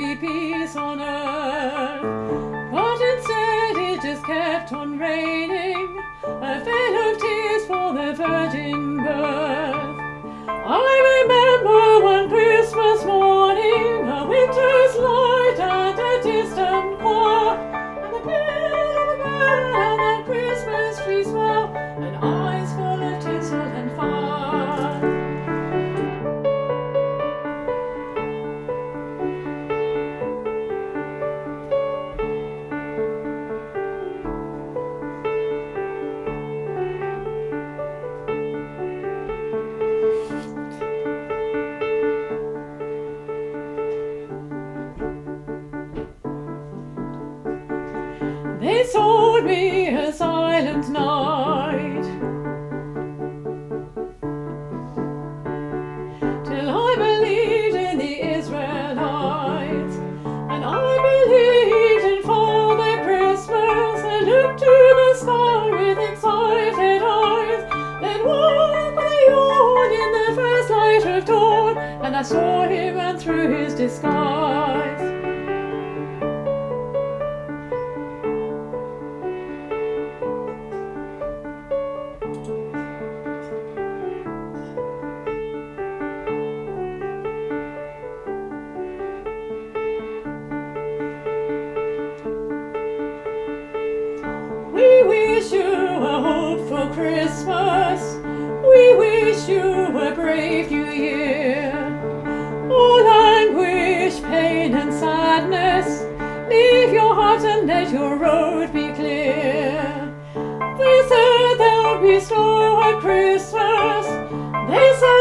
be peace on earth. But instead it just kept on raining, a veil of tears for the virgin birth. I remember one Christmas morning, a winter's light and a distant choir, and the peal of a bell and that Christmas tree smell, and eyes full of tinsel and fire. They sold me a silent night, till I believed in the Israelites, and I believed in Father Christmas. I looked to the sky with excited eyes, then woke with a yawn in the first light of dawn, and I saw him run through his disguise. We wish you a hopeful Christmas. We wish you a brave new year. All anguish, pain and sadness, leave your heart and let your road be clear. They said there'll be snow at Christmas. They said